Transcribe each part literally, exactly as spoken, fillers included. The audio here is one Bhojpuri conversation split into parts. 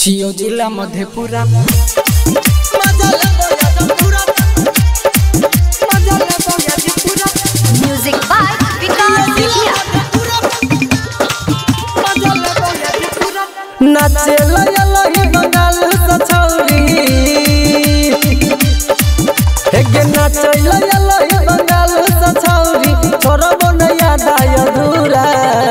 छियो जिला मधेपुरा म्यूजिक बाय विकास दिलिया नाचे लय लय बंगाल सछौरी हेगे नाचे लय लय बंगाल सछौरी छोरा बनया दाय दूरा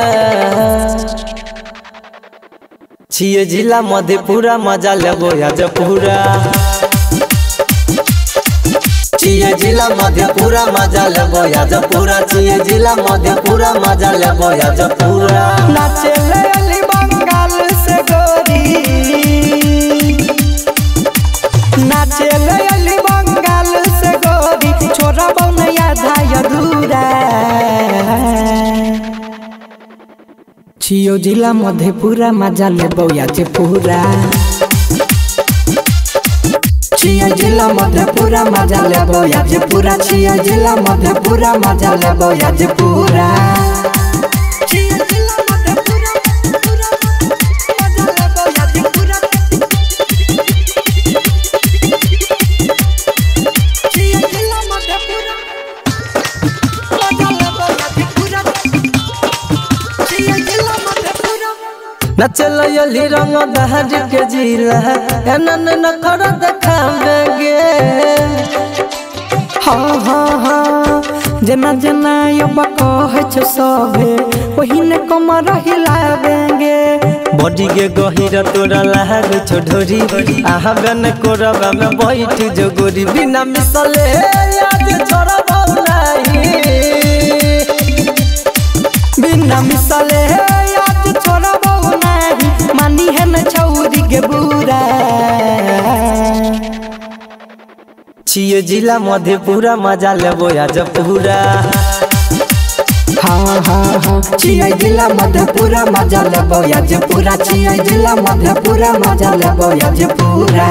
छियो जिला मधेपुरा मजा लेबो आज पूरा छियो जिला मधेपुरा मजा लेबो आज पूरा छियो जिला मधेपुरा मजा लेबो आज पूरा नाचे लय बंगाल से गोरी नाचे लय बंगाल से गोरी छोरा बनया दाय दूरा छियो जिला मधेपुरा मजा लेबो आज पूरा छियो जिला मधेपुरा मजा लेबो आज पूरा छियो जिला मधेपुरा मजा लेबो आज पूरा नचल यली रंग दहर के जिला एनन नखर देखाबेगे हाँ हाँ हाँ जना जना अब कहे छ सभे ओहिने कमर हिलावेंगे बॉडी के गहिर तोरा लाग छो ढोरी आहा बन कोरबा में बैठ जो गोरी बिना मिसले आज छोरा बौलाई बिना मिसले आज छोरा बौलाई मानी है न छौरी के बुरा छियो जिला मधेपुरा मजा लेबो आज पूरा हाँ हाँ हाँ छियो जिला मधेपुरा मजा लेबो आज पूरा छियो जिला मधेपुरा मजा लेबो आज पूरा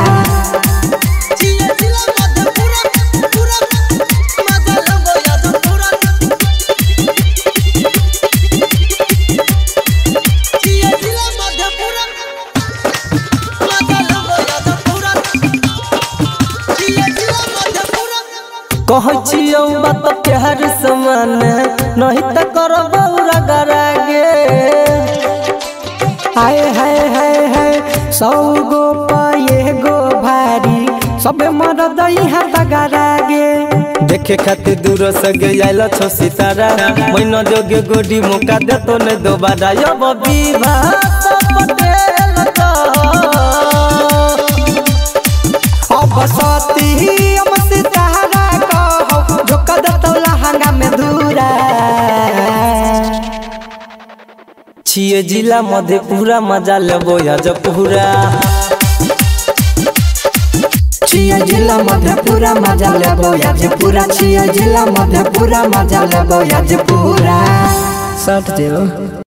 कहै छियौ बात प्यार समान नहीं त करब रगरागे हाय हाय हाय हाय सौ गो पाए गो भारी सबे मरद हाथ गरागे देखे खातिर दूर से गइल छो सितारा मैन जोगे गोडी मौका देतो ने दोबारा अब विवाह पटेल का अब सती हम सितारा कहो जो कदतो लहंगा में दूरा छियो जिला मधेपुरा मजा लेबो आज पूरा छियो जिला मधेपुरा मजा लेबो आज पूरा छियो जिला मधेपुरा मजा लेबो आज पूरा सट देओ।